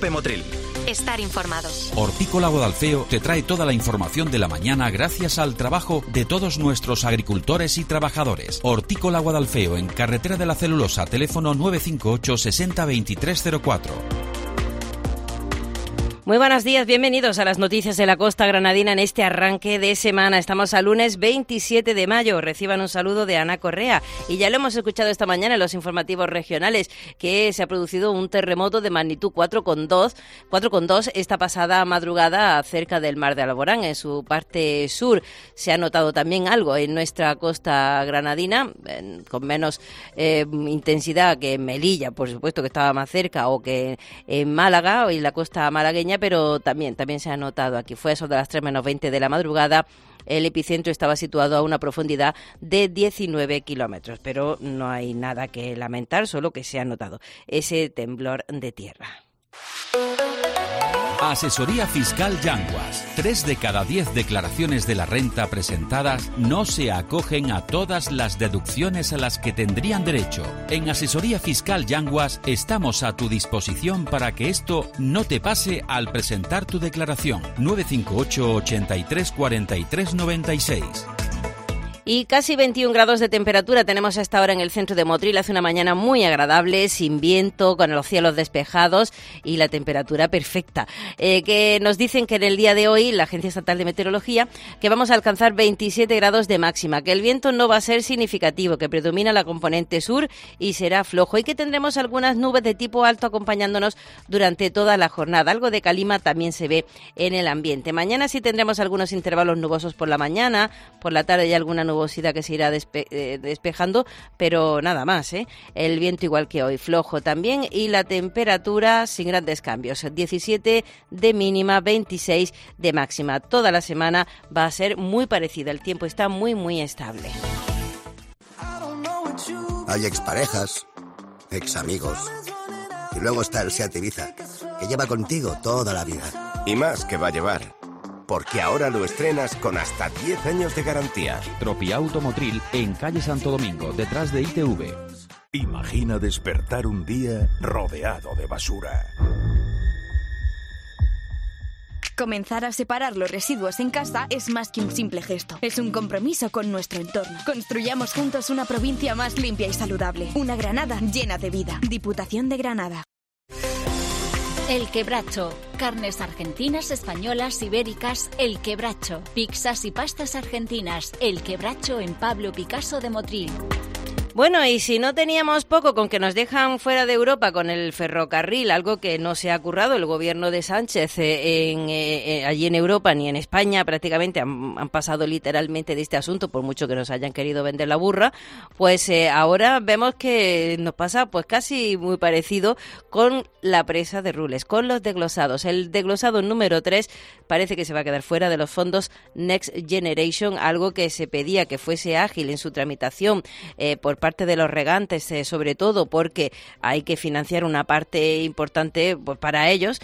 COPE Motril. Estar informado. Hortícola Guadalfeo te trae toda la información de la mañana gracias al trabajo de todos nuestros agricultores y trabajadores. Hortícola Guadalfeo, en Carretera de la Celulosa, teléfono 958 60 2304. Muy buenos días, bienvenidos a las noticias de la costa granadina en este arranque de semana. Estamos a lunes 27 de mayo. Reciban un saludo de Ana Correa. Y ya lo hemos escuchado esta mañana en los informativos regionales, que se ha producido un terremoto de magnitud 4,2 esta pasada madrugada cerca del mar de Alborán, en su parte sur. Se ha notado también algo en nuestra costa granadina, con menos intensidad que en Melilla, por supuesto, que estaba más cerca, o que en Málaga, o en la costa malagueña, pero también se ha notado aquí. Fue eso de las 3 menos 20 de la madrugada. El epicentro estaba situado a una profundidad de 19 kilómetros, pero no hay nada que lamentar, solo que se ha notado ese temblor de tierra. Asesoría Fiscal Yanguas. 3 de cada 10 declaraciones de la renta presentadas no se acogen a todas las deducciones a las que tendrían derecho. En Asesoría Fiscal Yanguas estamos a tu disposición para que esto no te pase al presentar tu declaración. 958 83 43 96. Y casi 21 grados de temperatura tenemos a esta hora en el centro de Motril. Hace una mañana muy agradable, sin viento, con los cielos despejados y la temperatura perfecta. Que nos dicen que en el día de hoy, la Agencia Estatal de Meteorología, que vamos a alcanzar 27 grados de máxima, que el viento no va a ser significativo, que predomina la componente sur y será flojo, y que tendremos algunas nubes de tipo alto acompañándonos durante toda la jornada. Algo de calima también se ve en el ambiente. Mañana sí tendremos algunos intervalos nubosos por la mañana, por la tarde hay alguna nubosidad que se irá despejando, pero nada más, ¿eh? El viento igual que hoy, flojo también, y la temperatura sin grandes cambios, 17 de mínima, 26 de máxima. Toda la semana va a ser muy parecida, el tiempo está muy estable. Hay exparejas, examigos, y luego está el Seat Ibiza, que lleva contigo toda la vida. Y más que va a llevar, porque ahora lo estrenas con hasta 10 años de garantía. Tropiauto Motril, en calle Santo Domingo, detrás de ITV. Imagina despertar un día rodeado de basura. Comenzar a separar los residuos en casa es más que un simple gesto. Es un compromiso con nuestro entorno. Construyamos juntos una provincia más limpia y saludable. Una Granada llena de vida. Diputación de Granada. El Quebracho. Carnes argentinas, españolas, ibéricas. El Quebracho. Pizzas y pastas argentinas. El Quebracho en Pablo Picasso de Motril. Bueno, y si no teníamos poco con que nos dejan fuera de Europa con el ferrocarril, algo que no se ha currado el gobierno de Sánchez allí en Europa ni en España, prácticamente han pasado literalmente de este asunto, por mucho que nos hayan querido vender la burra, pues ahora vemos que nos pasa pues casi muy parecido con la presa de Rules, con los desglosados. El desglosado número 3 parece que se va a quedar fuera de los fondos Next Generation, algo que se pedía que fuese ágil en su tramitación por parte de los regantes, sobre todo porque hay que financiar una parte importante pues, para ellos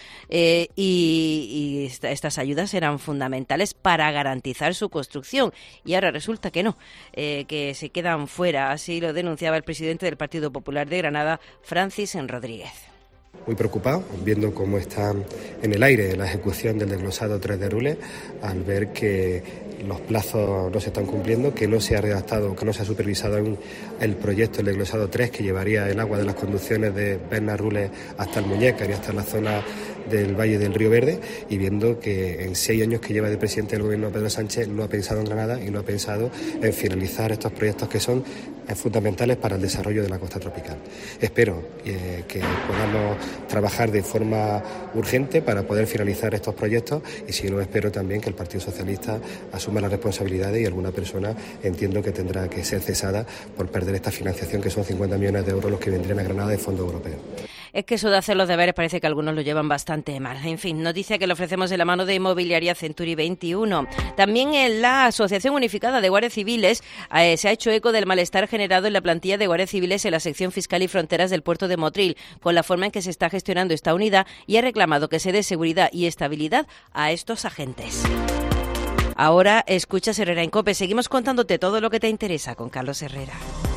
y estas ayudas eran fundamentales para garantizar su construcción, y ahora resulta que no, que se quedan fuera. Así lo denunciaba el presidente del Partido Popular de Granada, Francis Rodríguez. Muy preocupado, viendo cómo está en el aire la ejecución del desglosado 3 de Rules, al ver que los plazos no se están cumpliendo, que no se ha redactado, que no se ha supervisado aún el proyecto del desglosado 3, que llevaría el agua de las conducciones de Berna-Rules hasta el Muñécar y hasta la zona del Valle del Río Verde, y viendo que en 6 años que lleva de presidente del gobierno Pedro Sánchez no ha pensado en Granada y no ha pensado en finalizar estos proyectos que son fundamentales para el desarrollo de la costa tropical. Espero que podamos trabajar de forma urgente para poder finalizar estos proyectos, y si no, espero también que el Partido Socialista asuma las responsabilidades y alguna persona entiendo que tendrá que ser cesada por perder esta financiación, que son 50 millones de euros los que vendrían a Granada de fondo europeo. Es que eso de hacer los deberes parece que algunos lo llevan bastante mal. En fin, noticia que le ofrecemos de la mano de Inmobiliaria Century 21. También en la Asociación Unificada de Guardias Civiles se ha hecho eco del malestar generado en la plantilla de guardias civiles en la sección fiscal y fronteras del puerto de Motril, con la forma en que se está gestionando esta unidad, y ha reclamado que se dé seguridad y estabilidad a estos agentes. Ahora escuchas Herrera en COPE. Seguimos contándote todo lo que te interesa con Carlos Herrera.